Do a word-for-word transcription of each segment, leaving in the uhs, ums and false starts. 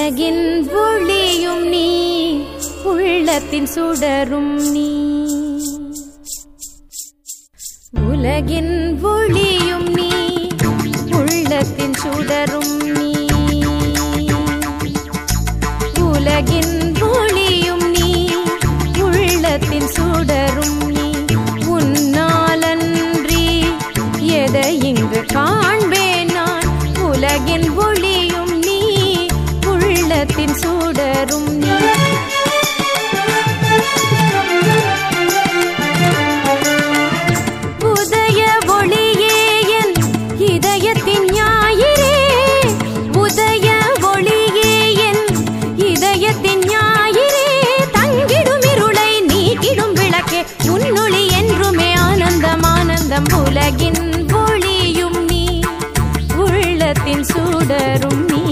உலகின் ஒளியும் நீ உள்ளத்தின் சுடரும் நீ உலகின் ஒளியும் நீ உள்ளத்தின் சுடரும் நீ உலகின் ஒளியும் நீ உள்ளத்தின் சுடரும் நீ உன்னாலன்றி எதை இங்கு காண்பேன் நான் உலகின் ஒளியும் நீ உள்ளத்தின் சுடரும் நீ உதய ஒளியே என் இதயத்தின் ஞாயிறே உதய ஒளியே என் இதயத்தின் ஞாயிறே தங்கிடும் இருளை நீக்கிடும் விளக்கே உன்னொளி என்றுமே ஆனந்தம் ஆனந்தம் உலகின் ஒளியும் நீ உள்ளத்தின் சுடரும் நீ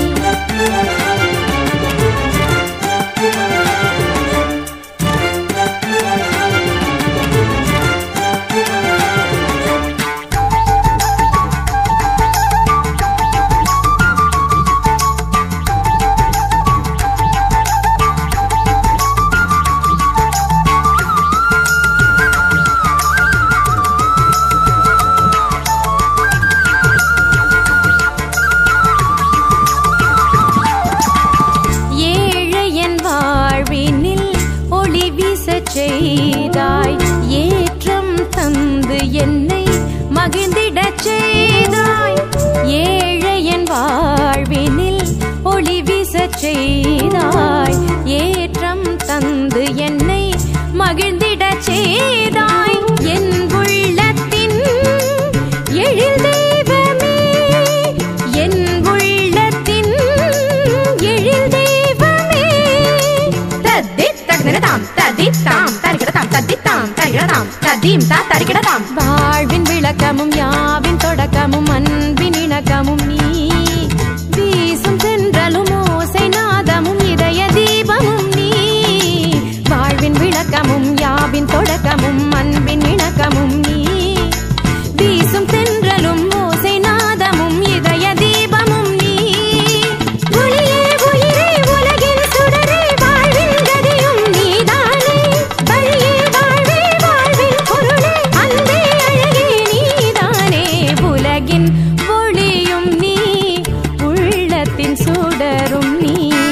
செய்தாய் ஏற்றம் தந்து என்னை மகிழ்ந்திடச் செய்தாய் ஏழையன் வாழ்வினில் ஒளி வீசச் செய்தாய் ஏற்றம் தந்து என்னை மகிழ்ந்திடச் செய்தாய் என் உள்ளத்தின் எழில் தெய்வமே என் உள்ளத்தின் எழில் தெய்வமே தத்தித் தக்னதாம் ததித்தாம் தரிகிடதாம் ததித்தாம் தரிகிடதாம் ததீம் தா தரிகிடதாம் வாழ்வின் விளக்கமும் யாவின் தொடக்கமும் அன்பின் இணக்கமும் நீ வீசும் சென்றலும் ஓசை நாதமும் இதய தீபமும் நீ வாழ்வின் விளக்கமும் யாவின் தொடக்கமும் அன்பின் இணக்கமும் நீ வீசும் சென்றலும் ஓசை நாதமும் இதய தீபமும் நீ ஒளியே உயிரே உலகின் சுடரே வாழ்வின் கதியும் நீதானே வழியே வாழ்வே வாழ்வின் பொருளே அன்பே அழகே நீதானே உலகின் ஒளியும் நீ உள்ளத்தின் சுடரும் நீ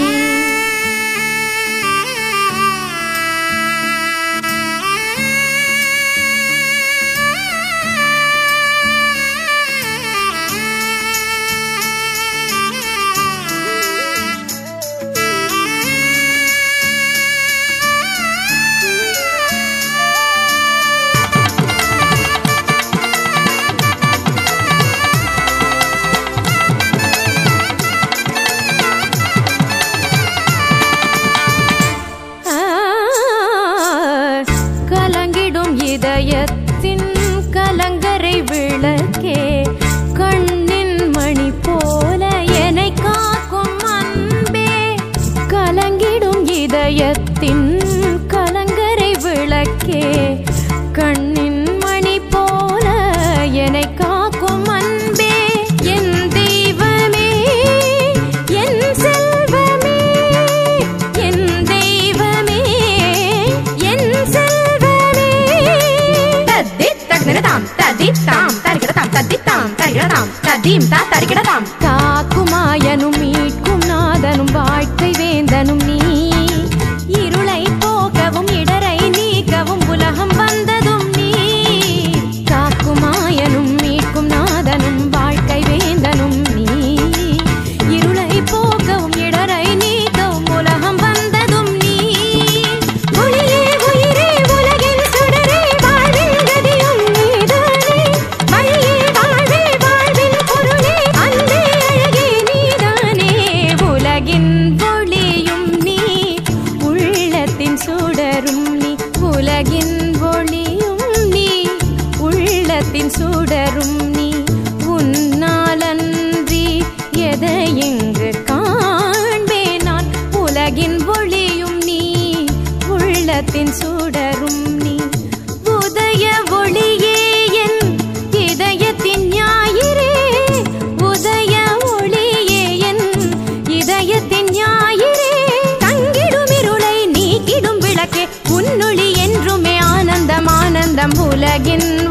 கலங்கிடும் இதயத்தின் கலங்கரை விளக்கே கண்ணின் மணி போல என்னை காக்கும் அன்பே கலங்கிடும் இதயத்தின் கலங்கரை விளக்கே கண்ணின் மணி போல என்னை காக்கும் அன்பே என் தெய்வமே என் செல்வமே என் தெய்வமே என் செல்வமே தத்தித் தக்னதாம் ததித்தாம் தரிகிடதாம் ததித்தாம் தரிகிடதாம் ததீம் தா தரிகிடதாம் காக்குமாயனும் மீட்கும் நாதனும் வாழ்க்கை வேந்தனும் நீ இருளை போக்கவும் இடரை நீக்கவும் உலகம் வந்ததும் நீ காக்குமாயனும் மீட்கும் நாதனும் வாழ்க்கை வேந்தனும் நீ இருளை போக்கவும் இடரை நீக்கவும் உலகம் வந்ததும் நீ ஒளியே உயிரே உலகின் சுடரே வாழ்வின் கதியும் நீதானே வழியே வாழ்வே வாழ்வின் பொருளே அன்பே அழகே நீதானே உலகின் ஒளியும் நீ உள்ளத்தின் சுடரும் நீ உலகின் ஒளியும் நீ உள்ளத்தின் சுடரும் நீ உன்னாலன்றி எதை இங்கு காண்பேன் நான் உலகின் ஒளியும் நீ உள்ளத்தின் சுடரும் நீ உதய ஒளியே என் இதயத்தின் ஞாயிறே உதய ஒளியே என் இதயத்தின் உலகின்